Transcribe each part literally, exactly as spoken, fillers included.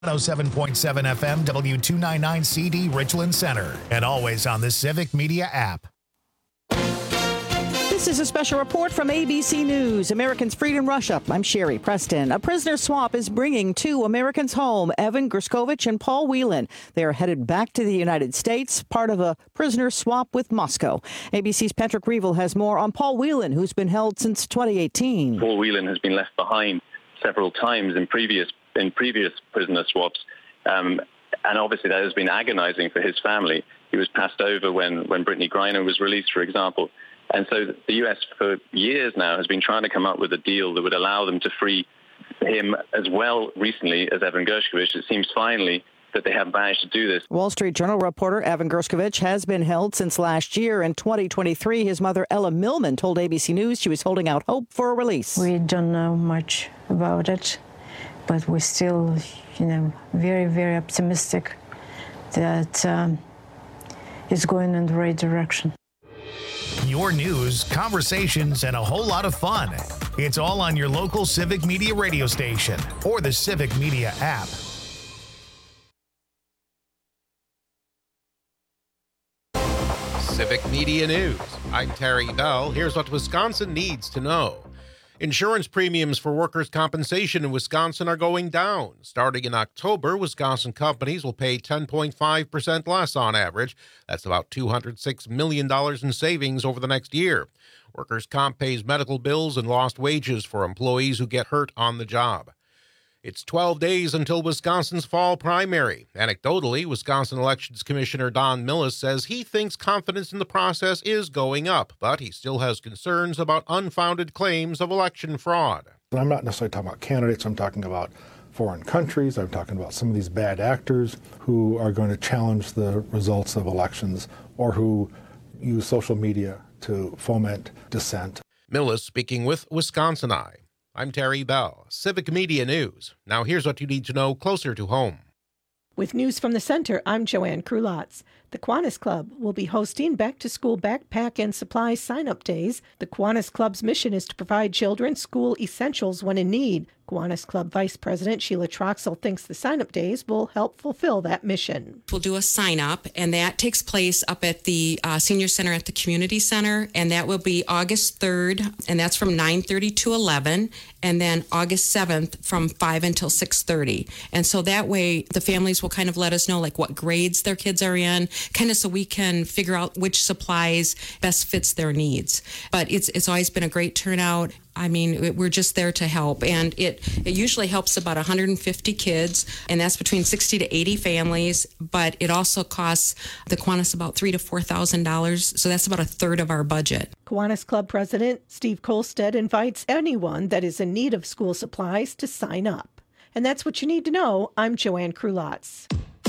one oh seven point seven F M, W two ninety-nine C D, Richland Center, and always on the Civic Media app. This is a special report from A B C News. Americans freed in Russia. I'm Sherry Preston. A prisoner swap is bringing two Americans home, Evan Gerskovich and Paul Whelan. They are headed back to the United States, part of a prisoner swap with Moscow. A B C's Patrick Reevell has more on Paul Whelan, who's been held since twenty eighteen. Paul Whelan has been left behind several times in previous in previous prisoner swaps, um, and obviously that has been agonizing for his family. He was passed over when, when Brittany Griner was released, for example. And so the U S for years now has been trying to come up with a deal that would allow them to free him as well recently as Evan Gerskovich. It seems finally that they have managed to do this. Wall Street Journal reporter Evan Gerskovich has been held since last year. In twenty twenty-three, his mother, Ella Millman, told A B C News she was holding out hope for a release. We don't know much about it, but we're still, you know, very, very optimistic that um, it's going in the right direction. Your news, conversations, and a whole lot of fun. It's all on your local Civic Media radio station or the Civic Media app. Civic Media News. I'm Terry Bell. Here's what Wisconsin needs to know. Insurance premiums for workers' compensation in Wisconsin are going down. Starting in October, Wisconsin companies will pay ten point five percent less on average. That's about two hundred six million dollars in savings over the next year. Workers' comp pays medical bills and lost wages for employees who get hurt on the job. It's twelve days until Wisconsin's fall primary. Anecdotally, Wisconsin Elections Commissioner Don Millis says he thinks confidence in the process is going up, but he still has concerns about unfounded claims of election fraud. I'm not necessarily talking about candidates. I'm talking about foreign countries. I'm talking about some of these bad actors who are going to challenge the results of elections or who use social media to foment dissent. Millis speaking with Wisconsin Eye. I'm Terry Bell, Civic Media News. Now here's what you need to know closer to home. With news from the center, I'm Joanne Krulotz. The Kiwanis Club will be hosting back-to-school backpack and supply sign-up days. The Kiwanis Club's mission is to provide children school essentials when in need. Kiwanis Club Vice President Sheila Troxel thinks the sign-up days will help fulfill that mission. We'll do a sign-up, and that takes place up at the uh, Senior Center at the Community Center, and that will be August third, and that's from nine thirty to eleven, and then August seventh from five until six thirty. And so that way, the families will kind of let us know like what grades their kids are in, kind of so we can figure out which supplies best fits their needs. But it's it's always been a great turnout. I mean, we're just there to help, and it, it usually helps about one hundred fifty kids, and that's between sixty to eighty families, but it also costs the Kiwanis about three thousand to four thousand dollars, so that's about a third of our budget. Kiwanis Club President Steve Kolstad invites anyone that is in need of school supplies to sign up. And that's what you need to know. I'm Joanne Krulotz.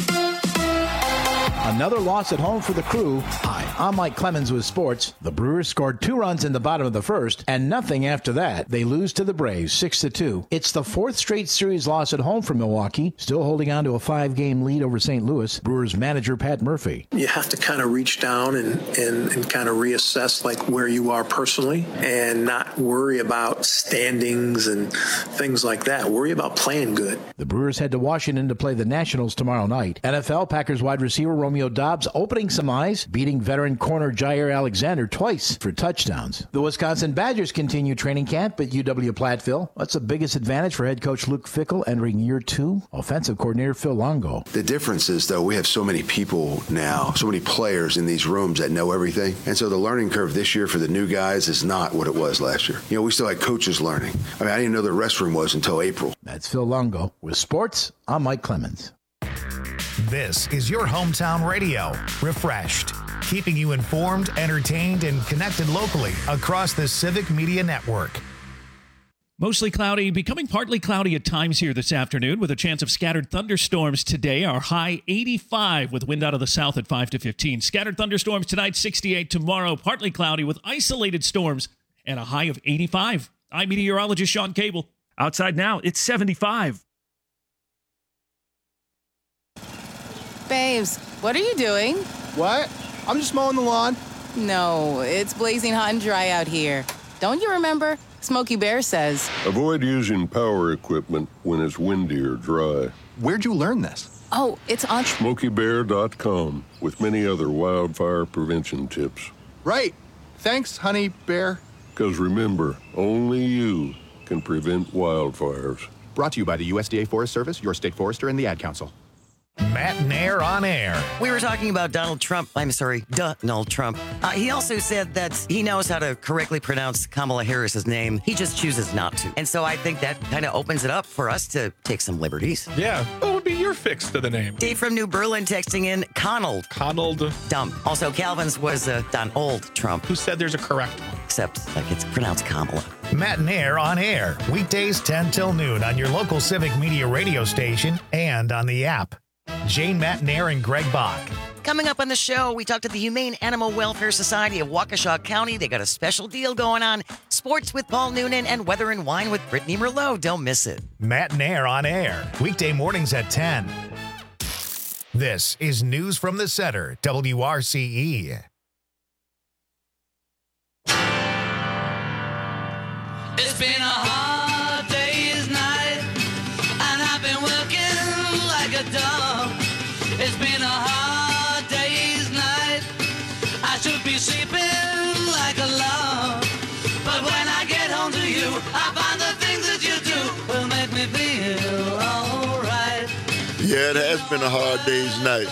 Another loss at home for the Crew. Hi, I'm Mike Clemens with sports. The Brewers scored two runs in the bottom of the first and nothing after that. They lose to the Braves six to two. It's the fourth straight series loss at home for Milwaukee, still holding on to a five-game lead over Saint Louis. Brewers manager Pat Murphy. You have to kind of reach down and, and, and kind of reassess like where you are personally and not worry about standings and things like that. Worry about playing good. The Brewers head to Washington to play the Nationals tomorrow night. N F L Packers wide receiver Romeo Doubs opening some eyes, beating veteran corner Jair Alexander twice for touchdowns. The Wisconsin Badgers continue training camp at U W Platteville. What's the biggest advantage for head coach Luke Fickell entering year two? Offensive coordinator Phil Longo. The difference is, though, we have so many people now, so many players in these rooms that know everything. And so the learning curve this year for the new guys is not what it was last year. You know, we still had coaches learning. I mean, I didn't know the restroom was until April. That's Phil Longo. With sports, I'm Mike Clemens. This is your hometown radio, Refreshed, keeping you informed, entertained, and connected locally across the Civic Media Network. Mostly cloudy, becoming partly cloudy at times here this afternoon with a chance of scattered thunderstorms today. Our high eighty-five with wind out of the south at five to fifteen. Scattered thunderstorms tonight, sixty-eight tomorrow. Partly cloudy with isolated storms and a high of eighty-five. I'm meteorologist Sean Cable. Outside now, it's seventy-five. Babes, what are you doing? What? I'm just mowing the lawn. No, it's blazing hot and dry out here. Don't you remember? Smokey Bear says, avoid using power equipment when it's windy or dry. where'd you learn this? Oh, it's on Smokey Bear dot com with many other wildfire prevention tips. Right. Thanks, Honey Bear. Because remember, only you can prevent wildfires. Brought to you by the U S D A Forest Service, your state forester, and the Ad Council. Matt Nair on air. We were talking about Donald Trump. I'm sorry, Donald Trump. Uh, he also said that he knows how to correctly pronounce Kamala Harris's name. He just chooses not to. And so I think that kind of opens it up for us to take some liberties. Yeah. What would be your fix to the name? Dave from New Berlin texting in Conald. Conald. Dumb. Also, Calvin's was uh, Donald Trump. Who said there's a correct one? Except, like, it's pronounced Kamala. Matt Nair on air. Weekdays ten till noon on your local Civic Media radio station and on the app. Jane, Matt Nair, and Greg Bach. Coming up on the show, we talked to the Humane Animal Welfare Society of Waukesha County. They got a special deal going on. Sports with Paul Noonan and Weather and Wine with Brittany Merlot. Don't miss it. Matt Nair on air. Weekday mornings at ten. This is News from the Center, W R C E. It's been a hard day's night, and I've been working like a dog. It's been a hard day's night. I should be sleeping like a log. But when I get home to you, I find the things that you do will make me feel all right. Yeah, it has been a hard day's night,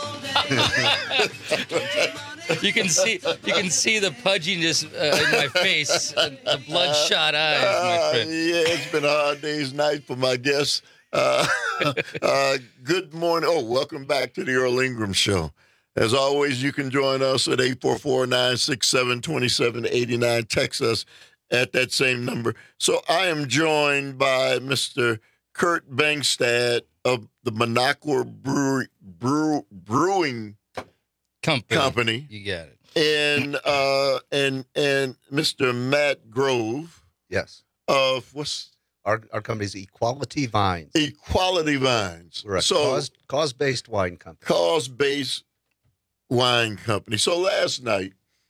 right? You can see you can see the pudginess uh, in my face, and the bloodshot eyes, my friend. Uh, yeah, it's been a hard day's night for my guests. Uh, uh, good morning. Oh, welcome back to the Earl Ingram Show. As always, you can join us at eight four four, nine six seven, two seven eight nine. Text us at that same number. So I am joined by Mister Kurt Bengstad of the Minocqua Brewery, Brew, Brewing Company. Company. You got it. And uh, and and Mister Matt Grove. Yes. Of what's our our company's Equality Vines. Equality Vines. We're a so cause cause based wine company. Cause based wine company. So last night,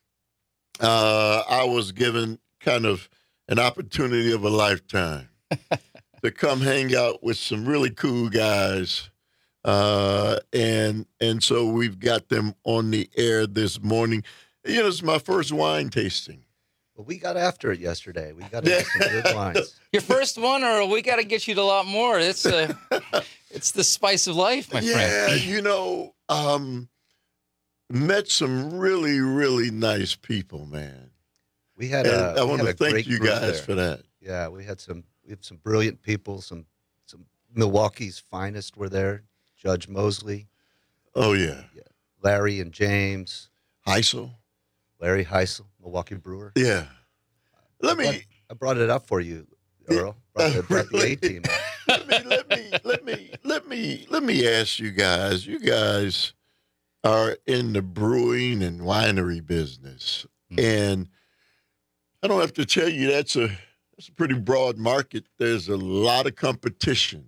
uh, I was given kind of an opportunity of a lifetime to come hang out with some really cool guys. Uh, and and so we've got them on the air this morning. You know, it's my first wine tasting. Well, we got after it yesterday. We got into some good wines. Your first one, or we got to get you to a lot more. It's uh, it's the spice of life, my yeah, friend. Yeah, you know, um, met some really, really nice people, man. We had. And A, I we want to had a thank great you group guys there. for that. Yeah, we had some. We had some brilliant people. Some some Milwaukee's finest were there. Judge Mosley. Oh, yeah. yeah. Larry and James. Heisel. Larry Heisel, Milwaukee brewer. Yeah. Let I me. Brought, I brought it up for you, Earl. Brought, the, brought the A team. let me, let me, let me, let me, let me ask you guys. You guys are in the brewing and winery business, mm-hmm. and I don't have to tell you that's a that's a pretty broad market. There's a lot of competition.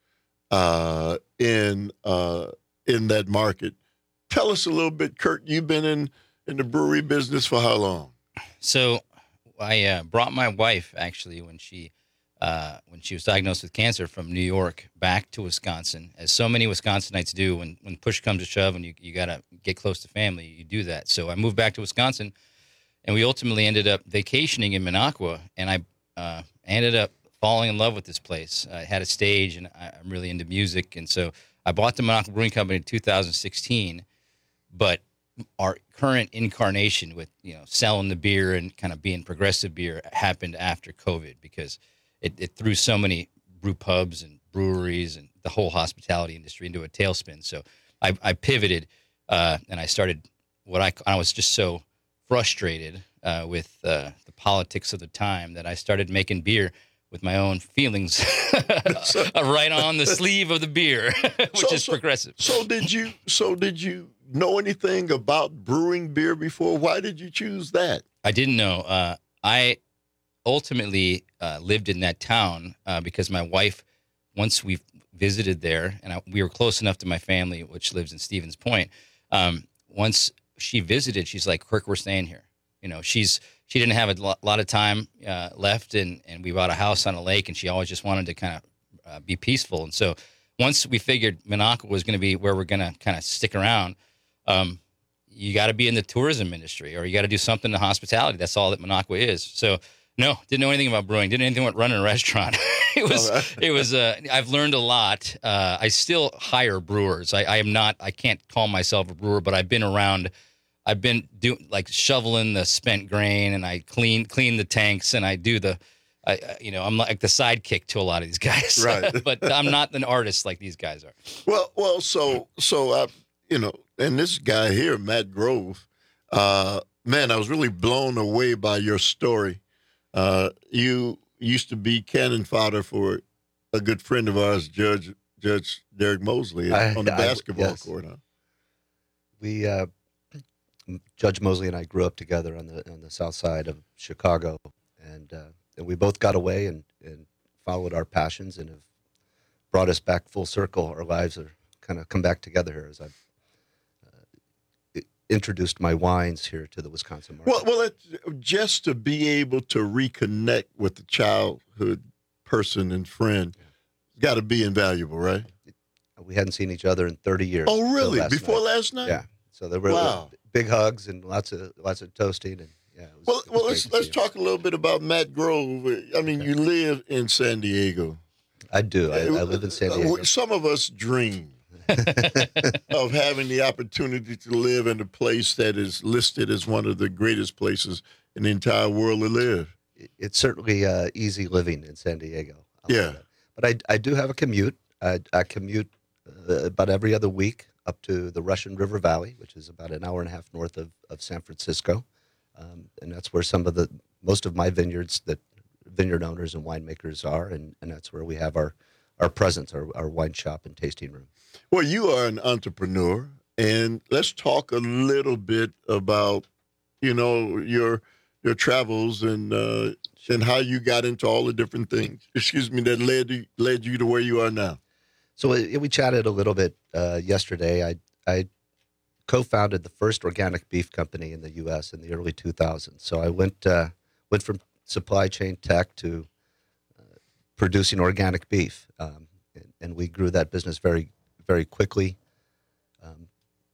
Uh, in uh, in that market. Tell us a little bit, Kurt. You've been in, in the brewery business for how long? So I uh, brought my wife, actually, when she uh, when she was diagnosed with cancer from New York back to Wisconsin, as so many Wisconsinites do. When, when push comes to shove and you, you got to get close to family, you do that. So I moved back to Wisconsin, and we ultimately ended up vacationing in Minocqua, and I uh, ended up falling in love with this place. I had a stage, and I, I'm really into music, and so I bought the Minocqua Brewing Company in two thousand sixteen. But our current incarnation with you know selling the beer and kind of being progressive beer happened after COVID because it, it threw so many brew pubs and breweries and the whole hospitality industry into a tailspin. So I, I pivoted uh, and I started what I I was just so frustrated uh, with uh, the politics of the time that I started making beer with my own feelings right on the sleeve of the beer, which so, is so, progressive. So did you? So did you know anything about brewing beer before? Why did you choose that? I didn't know. Uh, I ultimately uh, lived in that town uh, because my wife, once we visited there, and I, we were close enough to my family, which lives in Stevens Point. Um, once she visited, she's like, "Kirk, we're staying here." You know, she's she didn't have a lot of time uh, left, and, and we bought a house on a lake, and she always just wanted to kind of uh, be peaceful. And so once we figured Minocqua was going to be where we're going to kind of stick around, um, you got to be in the tourism industry or you got to do something in hospitality. That's all that Minocqua is. So no, didn't know anything about brewing. Didn't know anything about running a restaurant. it was, it was, uh, I've learned a lot. Uh, I still hire brewers. I, I am not, I can't call myself a brewer, but I've been around, I've been doing like shoveling the spent grain and I clean, clean the tanks and I do the, I, you know, I'm like the sidekick to a lot of these guys, right? But I'm not an artist like these guys are. Well, well, so, so, uh, you know, and this guy here, Matt Grove, uh, man, I was really blown away by your story. Uh, you used to be cannon fodder for a good friend of ours, Judge Judge Derek Mosley, I, on the I, basketball yes. court. Huh? We, uh, Judge Mosley and I grew up together on the on the south side of Chicago, and uh, and we both got away and, and followed our passions and have brought us back full circle. Our lives are kind of come back together here as I've uh, introduced my wines here to the Wisconsin market. Well, well, it's just to be able to reconnect with the childhood person and friend, yeah. got to be invaluable, right? We hadn't seen each other in thirty years. Oh, really? Last Before night. last night? Yeah. So there were wow. big hugs and lots of lots of toasting and yeah. It was, well, it was well, let's let's talk a little bit about Matt Grove. I mean, okay. You live in San Diego. I do. I, I live in San Diego. Some of us dream of having the opportunity to live in a place that is listed as one of the greatest places in the entire world to live. It's certainly uh, easy living in San Diego. I'll yeah. But I, I do have a commute. I, I commute uh, about every other week up to the Russian River Valley, which is about an hour and a half north of, of San Francisco. Um, and that's where some of the, most of my vineyards that vineyard owners and winemakers are. And, and that's where we have our, our presence, our, our wine shop and tasting room. Well, you are an entrepreneur, and let's talk a little bit about, you know, your your travels and uh, and how you got into all the different things. Excuse me, that led you, led you to where you are now. So we, we chatted a little bit uh, yesterday. I I co-founded the first organic beef company in the U S in the early two thousands. So I went uh, went from supply chain tech to uh, producing organic beef, um, and, and we grew that business very. very quickly. Um,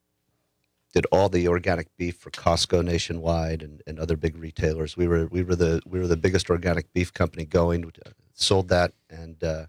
did all the organic beef for Costco nationwide and, and other big retailers. We were we were the we were the biggest organic beef company going. Uh, sold that and uh,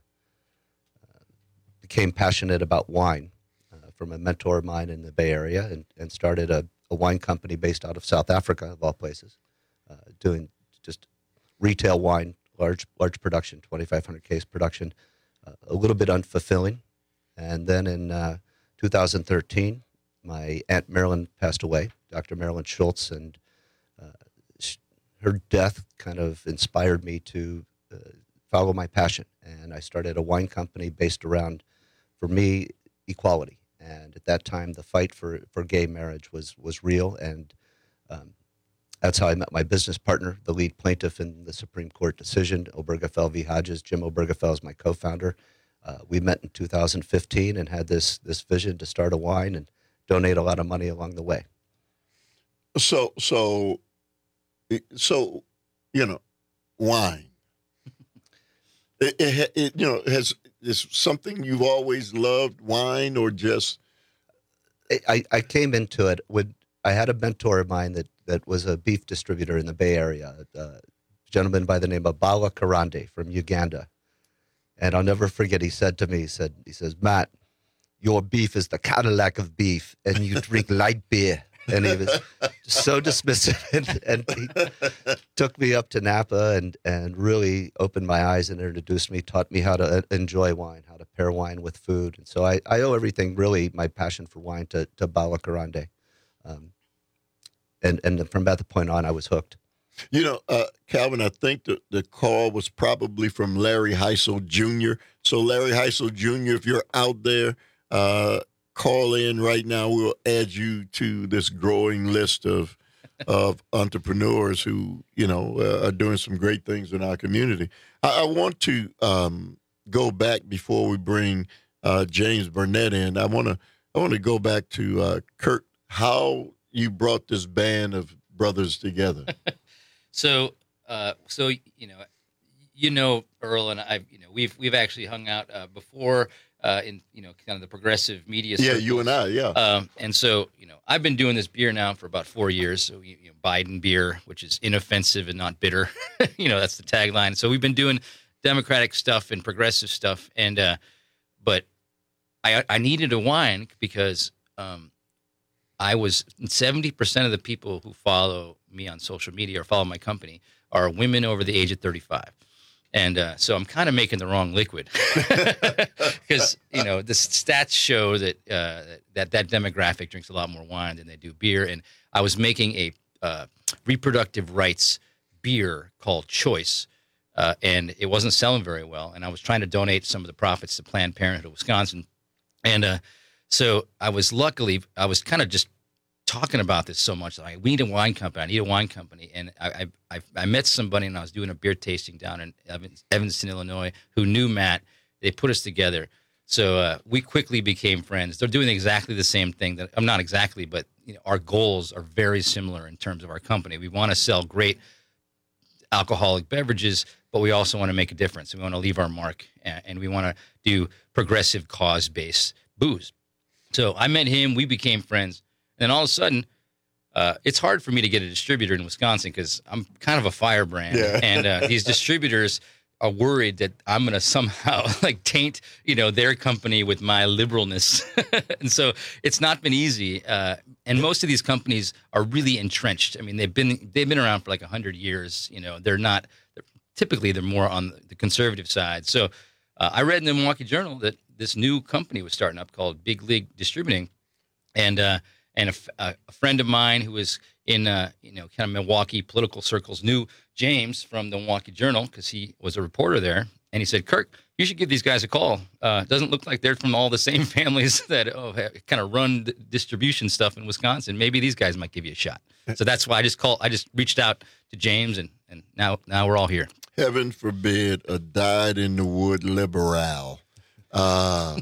uh, became passionate about wine uh, from a mentor of mine in the Bay Area, and, and started a, a wine company based out of South Africa, of all places, uh, doing just retail wine, large large production, twenty-five hundred case production, uh, a little bit unfulfilling. And then in uh, two thousand thirteen, my Aunt Marilyn passed away, Doctor Marilyn Schultz, and uh, she, her death kind of inspired me to uh, follow my passion. And I started a wine company based around, for me, equality. And at that time, the fight for, for gay marriage was, was real. And um, that's how I met my business partner, the lead plaintiff in the Supreme Court decision, Obergefell v. Hodges. Jim Obergefell is my co-founder. Uh, we met in two thousand fifteen and had this this vision to start a wine and donate a lot of money along the way. So, so, so, you know, wine. it, it, it, you know, has is something you've always loved, wine, or just? I, I came into it with I had a mentor of mine that that was a beef distributor in the Bay Area, a gentleman by the name of Bala Karande from Uganda. And I'll never forget, he said to me, he said, he says, Matt, your beef is the Cadillac of beef, and you drink light beer. And he was so dismissive, and, and he took me up to Napa and, and really opened my eyes and introduced me, taught me how to enjoy wine, how to pair wine with food. And so I, I owe everything, really, my passion for wine to, to Bala Karande. Um, and, and from that point on, I was hooked. You know, uh, Calvin, I think the, the call was probably from Larry Heisel Junior So, Larry Heisel Junior, if you're out there, uh, call in right now. We'll add you to this growing list of of entrepreneurs who, you know, uh, are doing some great things in our community. I, I want to um, go back before we bring uh, James Burnett in. I want to I want to go back to uh, Kurt. How you brought this band of brothers together? So, uh, so you know, you know, Earl and I, you know, we've we've actually hung out uh, before uh, in you know kind of the progressive media. Yeah, circles. you and I, yeah. Um, and so you know, I've been doing this beer now for about four years. So you know, Biden beer, which is inoffensive and not bitter. You know, that's the tagline. So we've been doing Democratic stuff and progressive stuff, and uh, but I I needed a wine because um, I was seventy percent of the people who follow me on social media or follow my company are women over the age of thirty-five. And uh, so I'm kind of making the wrong liquid because, you know, the stats show that, uh, that that demographic drinks a lot more wine than they do beer. And I was making a uh, reproductive rights beer called Choice, uh, and it wasn't selling very well. And I was trying to donate some of the profits to Planned Parenthood of Wisconsin. And uh, so I was luckily, I was kind of just talking about this so much. Like, we need a wine company. I need a wine company. And I, I, I met somebody, and I was doing a beer tasting down in Evanston, Illinois, who knew Matt. They put us together. So uh, we quickly became friends. They're doing exactly the same thing. That I'm not exactly, but you know, our goals are very similar in terms of our company. We want to sell great alcoholic beverages, but we also want to make a difference. We want to leave our mark, and we want to do progressive cause-based booze. So I met him. We became friends. And all of a sudden, uh, it's hard for me to get a distributor in Wisconsin because I'm kind of a firebrand. Yeah. And uh, these distributors are worried that I'm going to somehow like taint, you know, their company with my liberalness. And so it's not been easy. Uh, and most of these companies are really entrenched. I mean, they've been they've been around for like one hundred years. You know, they're not they're, typically they're more on the conservative side. So uh, I read in the Milwaukee Journal that this new company was starting up called Big League Distributing. And uh And a, a friend of mine who was in, uh, you know, kind of Milwaukee political circles knew James from the Milwaukee Journal because he was a reporter there. And he said, Kirk, you should give these guys a call. Uh, doesn't look like they're from all the same families that oh, kind of run the distribution stuff in Wisconsin. Maybe these guys might give you a shot. So that's why I just called. I just reached out to James, and, and now now we're all here. Heaven forbid a dyed-in-the-wood liberal. Uh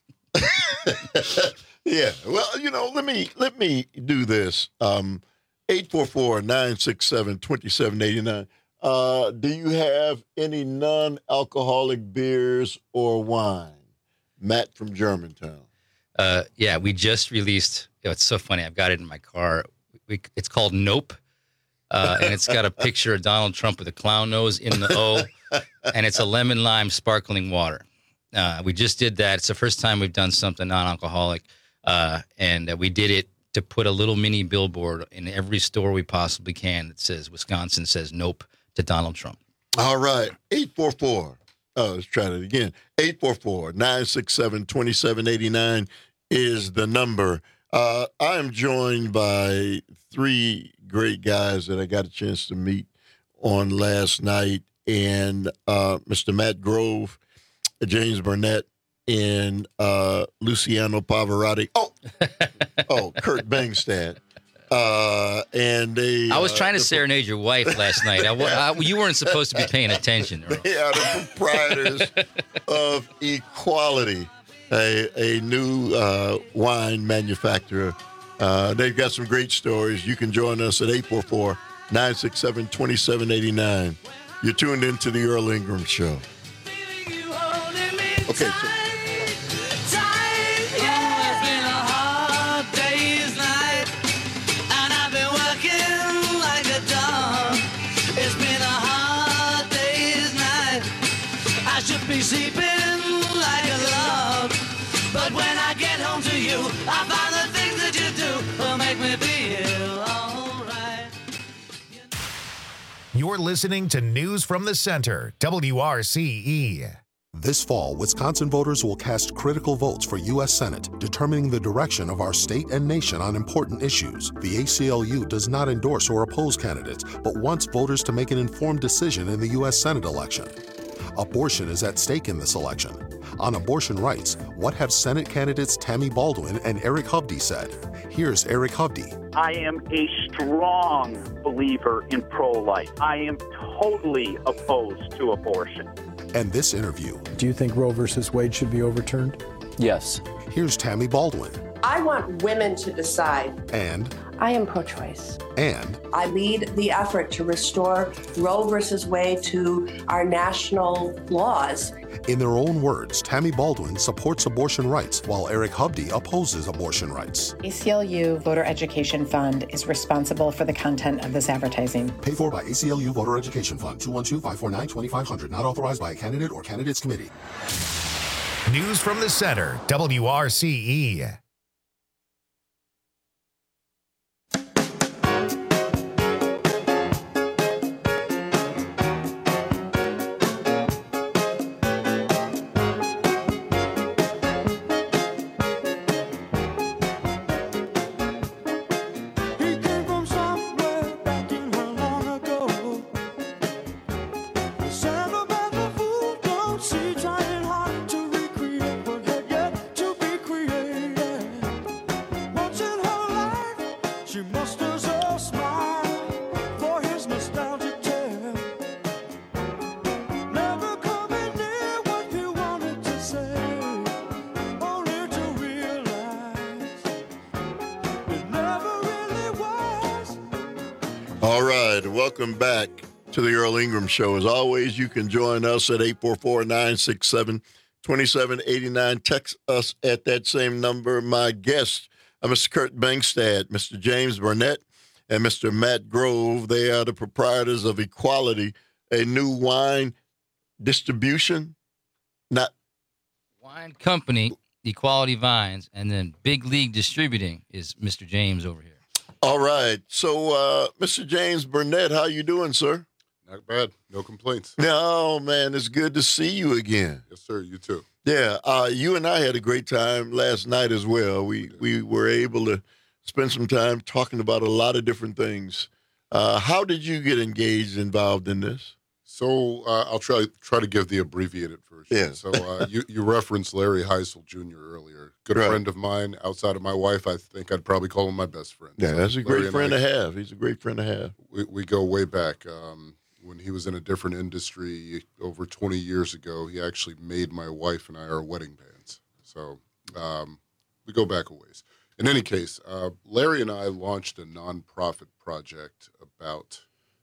Yeah, well, you know, let me let me do this. Um, eight four four, nine six seven, two seven eight nine. Uh, do you have any non-alcoholic beers or wine? Matt from Germantown. Uh, yeah, we just released. You know, it's so funny. I've got it in my car. We, it's called Nope, uh, and it's got a picture of Donald Trump with a clown nose in the O, and it's a lemon lime sparkling water. Uh, we just did that. It's the first time we've done something non-alcoholic. Uh, and uh, we did it to put a little mini billboard in every store we possibly can that says Wisconsin says nope to Donald Trump. All right. eight four four. Oh, let's try it again. eight four four, nine six seven, two seven eight nine is the number. Uh, I am joined by three great guys that I got a chance to meet on last night. And uh, Mister Matt Grove, James Burnett, and uh, Luciano Pavarotti. Oh, oh, Kurt Bangstad. Uh, and they. I was uh, trying to the, serenade your wife last night. I, I, you weren't supposed to be paying attention. Earl. They are the proprietors of Equality, a, a new uh, wine manufacturer. Uh, they've got some great stories. You can join us at eight four four, nine six seven, two seven eight nine. You're tuned into the Earl Ingram Show. Okay, so. Be sleeping like a log, but when I get home to you, I find the things that you do will make me feel all right. You're listening to News from the Center, W R C E. This fall, Wisconsin voters will cast critical votes for U S Senate, determining the direction of our state and nation on important issues. The A C L U does not endorse or oppose candidates, but wants voters to make an informed decision in the U S Senate election. Abortion is at stake in this election. On abortion rights, what have Senate candidates Tammy Baldwin and Eric Hovde said? Here's Eric Hovde. I am a strong believer in pro-life. I am totally opposed to abortion. And this interview. Do you think Roe versus Wade should be overturned? Yes. Here's Tammy Baldwin. I want women to decide. And? I am pro-choice. And? I lead the effort to restore Roe versus Wade to our national laws. In their own words, Tammy Baldwin supports abortion rights, while Eric Hubdy opposes abortion rights. A C L U Voter Education Fund is responsible for the content of this advertising. Paid for by A C L U Voter Education Fund, two one two, five four nine, two five zero zero, not authorized by a candidate or candidates committee. News from the Center, W R C E. All right, welcome back to the Earl Ingram Show. As always, you can join us at eight four four, nine six seven, two seven eight nine. Text us at that same number. My guests are Mister Kurt Bangstad, Mister James Burnett, and Mister Matt Grove. They are the proprietors of Equality, a new wine distribution, not wine company, Equality Vines, and then Big League Distributing is Mister James over here. All right. So, uh, Mister James Burnett, how you doing, sir? Not bad. No complaints. No, man, it's good to see you again. Yes, sir. You too. Yeah, uh, you and I had a great time last night as well. We we were able to spend some time talking about a lot of different things. Uh, how did you get engaged, involved in this? So uh, I'll try try to give the abbreviated version. Yeah. So uh, you, you referenced Larry Heisel Junior earlier. Good Right. friend of mine. Outside of my wife, I think I'd probably call him my best friend. Yeah, So that's a Larry great and friend I- to have. He's a great friend to have. We, we go way back. Um, when he was in a different industry over twenty years ago, he actually made my wife and I our wedding bands. So um, we go back a ways. In any case, uh, Larry and I launched a nonprofit project about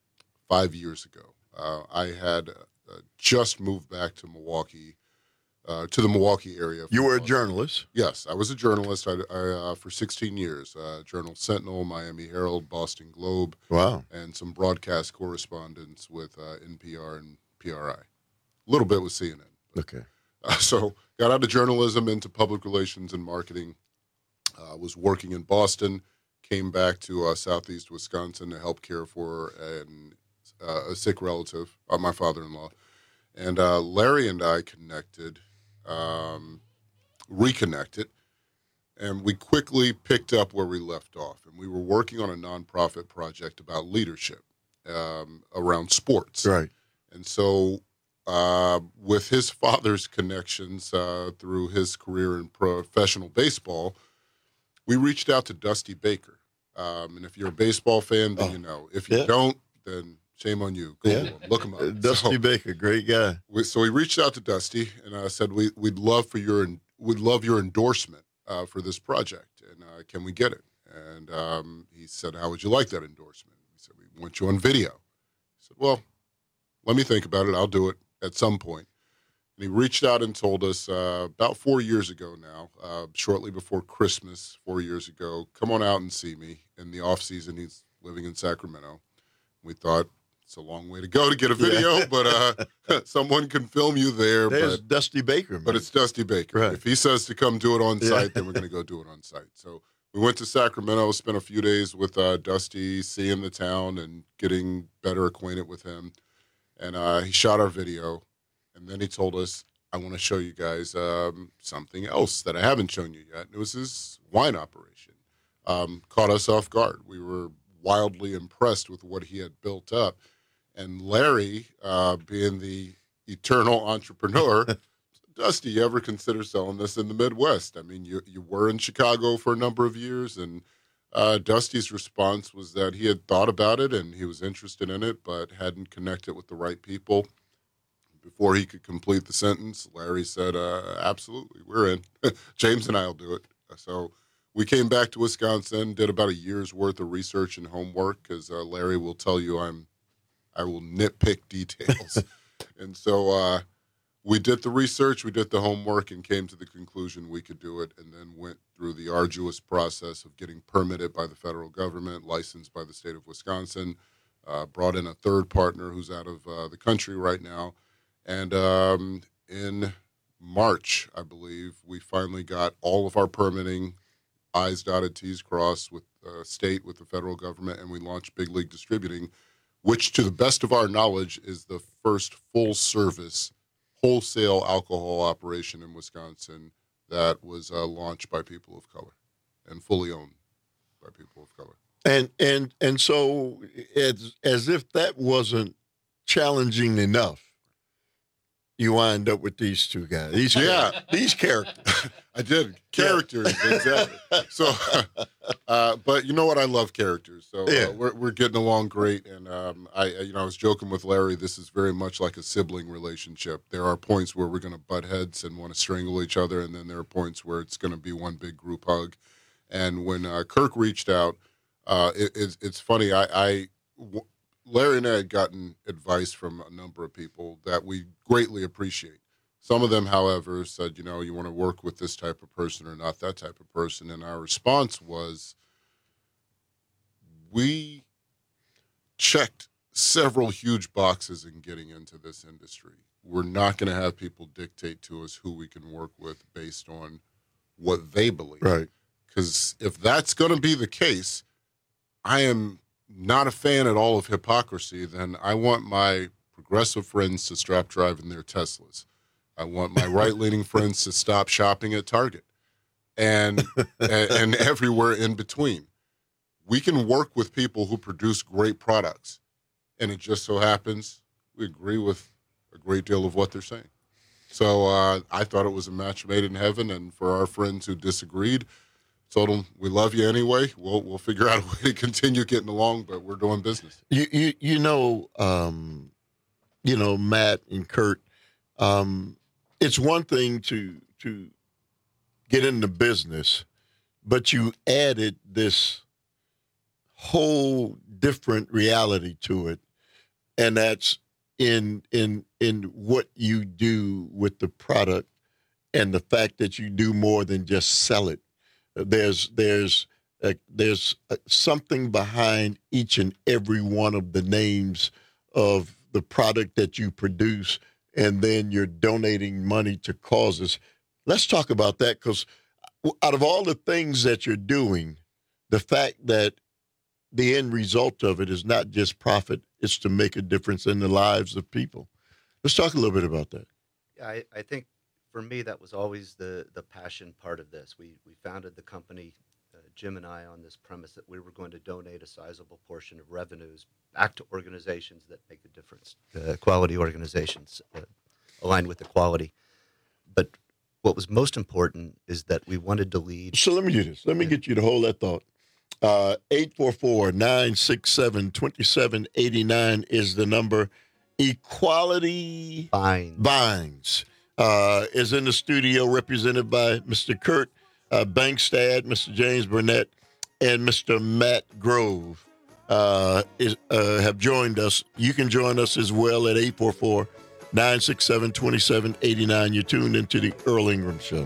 five years ago. Uh, I had uh, just moved back to Milwaukee, uh, to the Milwaukee area. You were a from- journalist. Yes, I was a journalist. I, I uh, for sixteen years, uh, Journal Sentinel, Miami Herald, Boston Globe. Wow. And some broadcast correspondence with uh, N P R and P R I. A little bit with C N N. Okay. Uh, so got out of journalism into public relations and marketing. Uh, was working in Boston. Came back to uh, Southeast Wisconsin to help care for an, uh, a sick relative, uh, my father-in-law. And uh, Larry and I connected, um, reconnected, and we quickly picked up where we left off. And we were working on a nonprofit project about leadership um, around sports. Right. And so uh, with his father's connections uh, through his career in professional baseball, we reached out to Dusty Baker. Um, and if you're a baseball fan, then Oh, you know. If you yeah. don't, then shame on you. Google Yeah. him. Look him up. Dusty So- Baker, great guy. we, so we reached out to Dusty and I said we we'd love for your we'd love your endorsement uh, for this project, and uh, can we get it? And um, he said, how would you like that endorsement? We said, we want you on video. He said, well, let me think about it. I'll do it at some point. And he reached out and told us uh, about four years ago now, uh, shortly before Christmas, four years ago, come on out and see me. In the off season, he's living in Sacramento. We thought, it's a long way to go to get a video, Yeah. but uh, someone can film you there. There's but, Dusty Baker, man. but it's Dusty Baker. Right. If he says to come do it on Yeah. site, then we're going to go do it on site. So we went to Sacramento, spent a few days with uh, Dusty, seeing the town and getting better acquainted with him. And uh, he shot our video, and then he told us, I want to show you guys um, something else that I haven't shown you yet. And it was his wine operation. Um, caught us off guard. We were wildly impressed with what he had built up. And Larry, uh, being the eternal entrepreneur, Dusty, you ever consider selling this in the Midwest? I mean, you you were in Chicago for a number of years, and uh, Dusty's response was that he had thought about it and he was interested in it, but hadn't connected with the right people. Before he could complete the sentence, Larry said, uh, absolutely, we're in. James and I will do it. So we came back to Wisconsin, did about a year's worth of research and homework, because uh, Larry will tell you I'm, I will nitpick details. And so uh, we did the research, we did the homework, and came to the conclusion we could do it, and then went through the arduous process of getting permitted by the federal government, licensed by the state of Wisconsin, uh, brought in a third partner who's out of uh, the country right now. And um, in March, I believe, we finally got all of our permitting, I's dotted, T's crossed with the state, with the federal government, and we launched Big League Distributing, which, to the best of our knowledge, is the first full-service wholesale alcohol operation in Wisconsin that was uh, launched by people of color and fully owned by people of color. And and and so, as as if that wasn't challenging enough, you wind up with these two guys. These yeah, these characters. I did characters yeah. exactly. So, uh, but you know what? I love characters. So yeah. uh, we're we're getting along great. And um, I, you know, I was joking with Larry. This is very much like a sibling relationship. There are points where we're going to butt heads and want to strangle each other, and then there are points where it's going to be one big group hug. And when uh, Kirk reached out, uh, it, it's, it's funny. I, I w- Larry and I had gotten advice from a number of people that we greatly appreciate. Some of them, however, said, you know, you want to work with this type of person or not that type of person. And our response was, we checked several huge boxes in getting into this industry. We're not going to have people dictate to us who we can work with based on what they believe. Right. Because if that's going to be the case, I am not a fan at all of hypocrisy. Then I want my progressive friends to stop driving their Teslas. I want my right-leaning friends to stop shopping at Target and, and and everywhere in between. We can work with people who produce great products, and it just so happens we agree with a great deal of what they're saying. So uh, I thought it was a match made in heaven, and for our friends who disagreed, told them we love you anyway. We'll we'll figure out a way to continue getting along, but we're doing business. You you you know, um, you know, Matt and Kurt. Um, it's one thing to to get into business, but you added this whole different reality to it, and that's in in in what you do with the product, and the fact that you do more than just sell it. There's there's uh, there's uh, something behind each and every one of the names of the product that you produce, and then you're donating money to causes. Let's talk about that, because out of all the things that you're doing, the fact that the end result of it is not just profit, it's to make a difference in the lives of people. Let's talk a little bit about that. Yeah, I, I think for me, that was always the the passion part of this. We we founded the company, uh, Jim and I, on this premise that we were going to donate a sizable portion of revenues back to organizations that make a difference, uh, quality organizations uh, aligned with equality. But what was most important is that we wanted to lead. So let me do this. Let me get you to hold that thought. Uh, eight four four, nine six seven, two seven eight nine is the number. Equality Binds. Binds. Uh, is in the studio, represented by Mister Kurt uh, Bankstad, Mister James Burnett, and Mister Matt Grove uh, is, uh, have joined us. You can join us as well at eight four four, nine six seven, two seven eight nine. You're tuned into the Earl Ingram Show.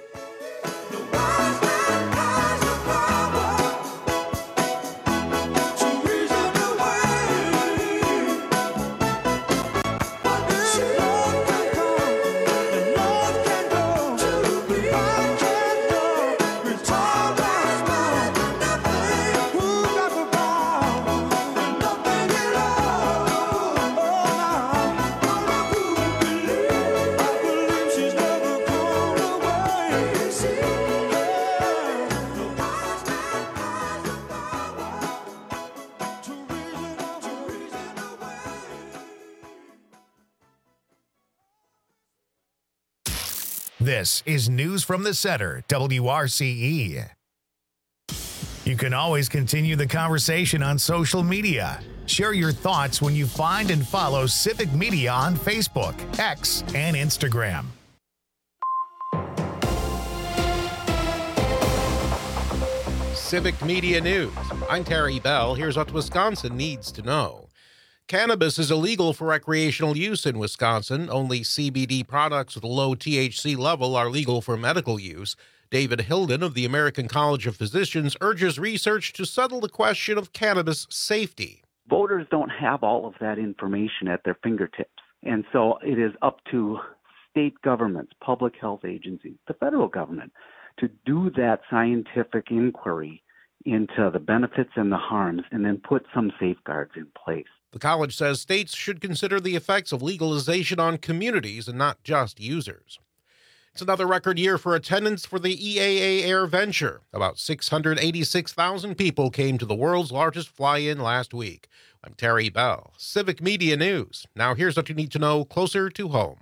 This is News from the Center, W R C E. You can always continue the conversation on social media. Share your thoughts when you find and follow Civic Media on Facebook, X, and Instagram. Civic Media News. I'm Terry Bell. Here's what Wisconsin needs to know. Cannabis is illegal for recreational use in Wisconsin. Only C B D products with a low T H C level are legal for medical use. David Hilden of the American College of Physicians urges research to settle the question of cannabis safety. Voters don't have all of that information at their fingertips. And so it is up to state governments, public health agencies, the federal government, to do that scientific inquiry into the benefits and the harms and then put some safeguards in place. The college says states should consider the effects of legalization on communities and not just users. It's another record year for attendance for the E A A Air Venture. About six hundred eighty-six thousand people came to the world's largest fly-in last week. I'm Terry Bell, Civic Media News. Now here's what you need to know closer to home.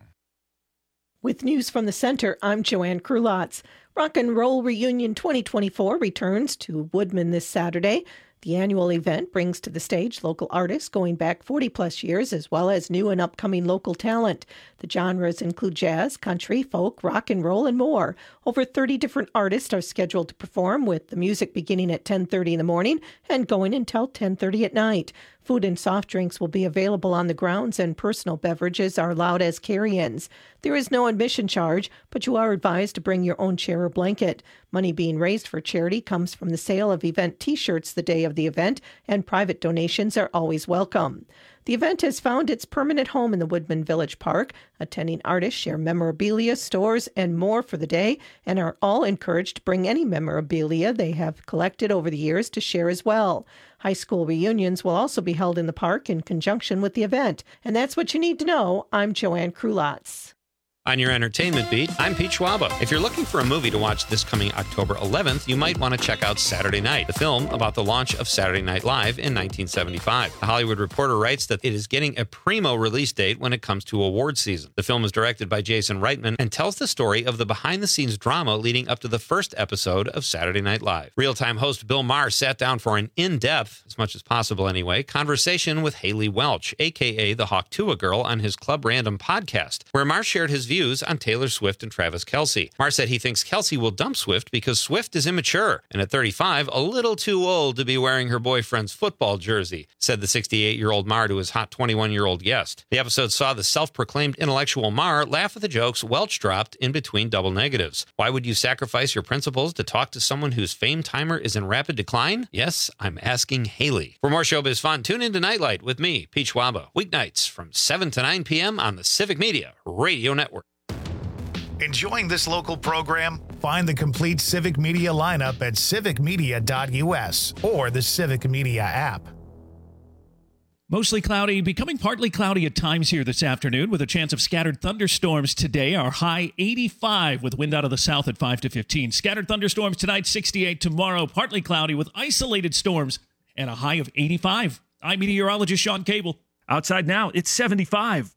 With news from the center, I'm Joanne Krulotz. Rock and Roll Reunion twenty twenty-four returns to Woodman this Saturday. The annual event brings to the stage local artists going back forty plus years, as well as new and upcoming local talent. The genres include jazz, country, folk, rock and roll, and more. Over thirty different artists are scheduled to perform, with the music beginning at ten thirty in the morning and going until ten thirty at night. Food and soft drinks will be available on the grounds, and personal beverages are allowed as carry-ins. There is no admission charge, but you are advised to bring your own chair or blanket. Money being raised for charity comes from the sale of event T-shirts the day of the event, and private donations are always welcome. The event has found its permanent home in the Woodman Village Park. Attending artists share memorabilia, stores, and more for the day, and are all encouraged to bring any memorabilia they have collected over the years to share as well. High school reunions will also be held in the park in conjunction with the event. And that's what you need to know. I'm Joanne Krulotz. On your entertainment beat, I'm Pete Schwaba. If you're looking for a movie to watch this coming October eleventh, you might want to check out Saturday Night, the film about the launch of Saturday Night Live in nineteen seventy-five. The Hollywood Reporter writes that it is getting a primo release date when it comes to award season. The film is directed by Jason Reitman and tells the story of the behind-the-scenes drama leading up to the first episode of Saturday Night Live. Real-time host Bill Maher sat down for an in-depth, as much as possible anyway, conversation with Haley Welch, a k a the Hawktua Girl, on his Club Random podcast, where Maher shared his views on Taylor Swift and Travis Kelce. Maher said he thinks Kelce will dump Swift because Swift is immature and at thirty-five, a little too old to be wearing her boyfriend's football jersey, said the sixty-eight-year-old Maher to his hot twenty-one-year-old guest. The episode saw the self-proclaimed intellectual Maher laugh at the jokes Welch dropped in between double negatives. Why would you sacrifice your principles to talk to someone whose fame timer is in rapid decline? Yes, I'm asking Haley. For more showbiz fun, tune in to Nightlight with me, Pete Schwaba, weeknights from seven to nine p.m. on the Civic Media Radio Network. Enjoying this local program? Find the complete Civic Media lineup at civic media dot u s or the Civic Media app. Mostly cloudy, becoming partly cloudy at times here this afternoon with a chance of scattered thunderstorms today. Our high eighty-five with wind out of the south at five to fifteen. Scattered thunderstorms tonight, sixty-eight. Tomorrow, partly cloudy with isolated storms and a high of eighty-five. I'm meteorologist Sean Cable. Outside now, it's seventy-five.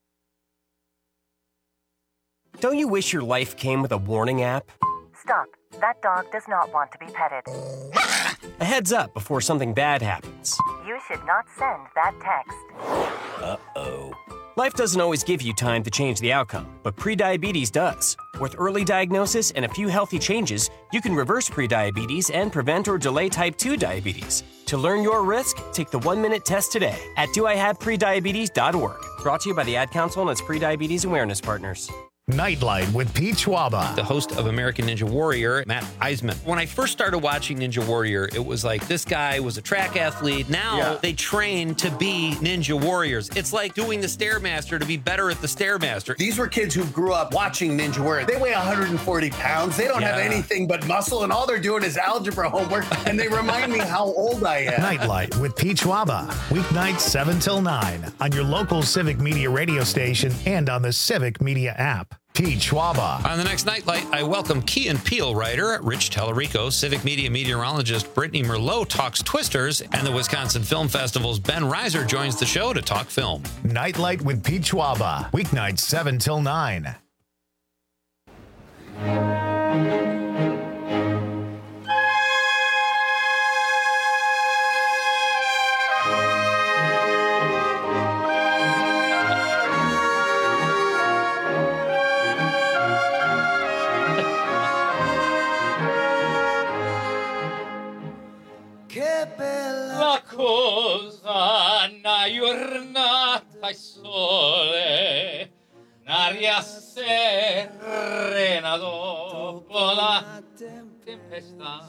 Don't you wish your life came with a warning app? Stop. That dog does not want to be petted. A heads up before something bad happens. You should not send that text. Uh-oh. Life doesn't always give you time to change the outcome, but prediabetes does. With early diagnosis and a few healthy changes, you can reverse prediabetes and prevent or delay type two diabetes. To learn your risk, take the one-minute test today at do I have prediabetes dot org. Brought to you by the Ad Council and its Prediabetes Awareness Partners. Nightlight with Pete Schwaba. The host of American Ninja Warrior, Matt Eisman. When I first started watching Ninja Warrior, it was like this guy was a track athlete. Now yeah. they train to be Ninja Warriors. It's like doing the Stairmaster to be better at the Stairmaster. These were kids who grew up watching Ninja Warrior. They weigh one hundred forty pounds. They don't yeah. have anything but muscle, and all they're doing is algebra homework, and they remind me how old I am. Nightlight with Pete Schwaba. Weeknights seven till nine on your local Civic Media radio station and on the Civic Media app. Pete Schwaba. On the next Nightlight, I welcome Key and Peele writer Rich Tellerico, Civic Media meteorologist Brittany Merlot talks Twisters, and the Wisconsin Film Festival's Ben Reiser joins the show to talk film. Nightlight with Pete Schwaba. Weeknights seven till nine. La cosa una giornata e sole, un'aria serena dopo la tempesta.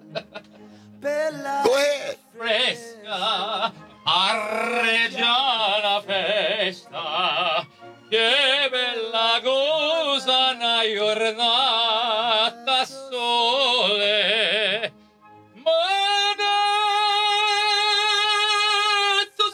Go ahead. Fresca, arreggia la festa. Che bella cosa una giornata sole. Ma tu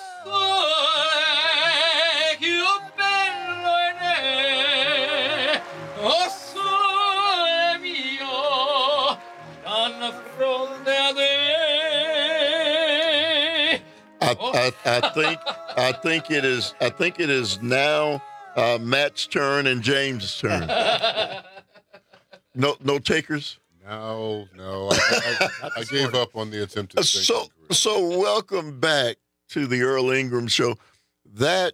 sole, che bello è, oh sole mio, stanno fronte a te. I, I, I think I think it is I think it is now uh, Matt's turn and James' turn. No no takers? No, no. I, I, I gave up on the attempted So so welcome back to the Earl Ingram Show. That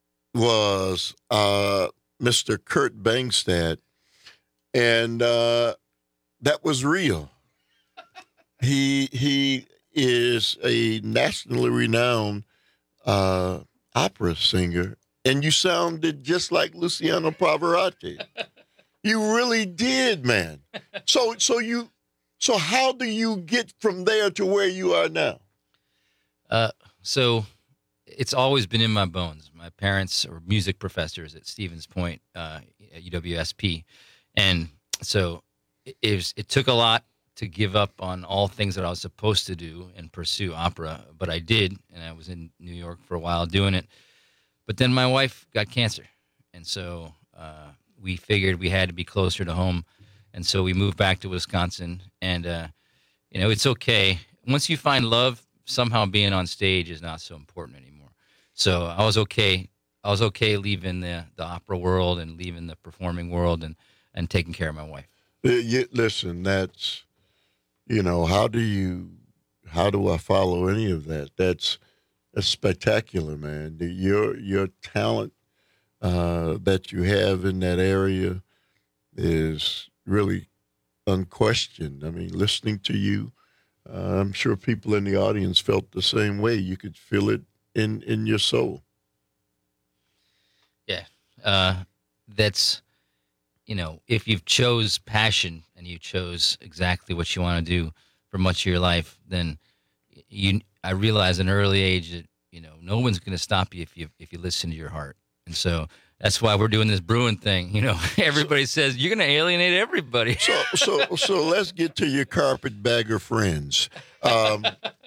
was uh, Mister Kurt Bangstad, and uh, that was real. He he is a nationally renowned uh, opera singer, and you sounded just like Luciano Pavarotti. You really did, man. So so you so how do you get from there to where you are now? Uh, so it's always been in my bones. My parents are music professors at Stevens Point uh, at U W S P, and so it, it, was, it took a lot to give up on all things that I was supposed to do and pursue opera, but I did, and I was in New York for a while doing it. But then my wife got cancer, and so uh, we figured we had to be closer to home, and so we moved back to Wisconsin. And uh, you know, it's okay once you find love. Somehow being on stage is not so important anymore. So I was okay. I was okay leaving the the opera world and leaving the performing world and and taking care of my wife. You, listen, that's. You know, how do you, how do I follow any of that? That's, that's spectacular, man. Your your talent uh, that you have in that area is really unquestioned. I mean, listening to you, uh, I'm sure people in the audience felt the same way. You could feel it in, in your soul. Yeah, uh, that's, you know, if you've chose passion and you chose exactly what you want to do for much of your life, then you, I realized at an early age that, you know, no one's going to stop you if you, if you listen to your heart. And so that's why we're doing this Bruin thing. You know, everybody says you're going to alienate everybody. So, so, so let's get to your carpetbagger friends. Um,